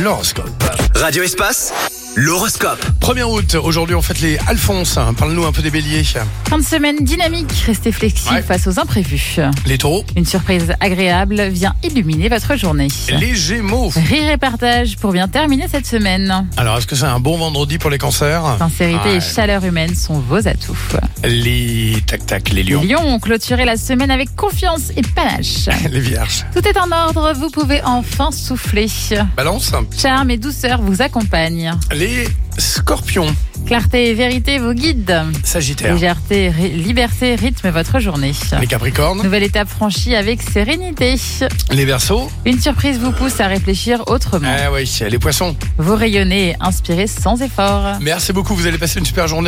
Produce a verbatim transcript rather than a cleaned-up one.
L'horoscope. Radio Espace, l'horoscope. premier août, aujourd'hui on fête les Alphonse. Parle-nous un peu des béliers. Fin de semaine dynamique, restez flexible Ouais. face aux imprévus. Les taureaux. Une surprise agréable vient illuminer votre journée. Les gémeaux. Rire et partage pour bien terminer cette semaine. Alors, est-ce que c'est un bon vendredi pour les cancers? Sincérité Ouais. et chaleur humaine sont vos atouts. Les tac-tac, les Les lions. lions, clôturez la semaine avec confiance et panache. Les vierges. Tout est en ordre, vous pouvez enfin souffler. Balance. Charme et douceur vous accompagnent. Les scorpions. Clarté et vérité vous guident. Sagittaire. Légèreté, ri- liberté rythme votre journée. Les capricornes. Nouvelle étape franchie avec sérénité. Les verseaux. Une surprise vous pousse à réfléchir autrement. Ah oui, les poissons. Vous rayonnez et inspirez sans effort. Merci beaucoup, vous allez passer une super journée.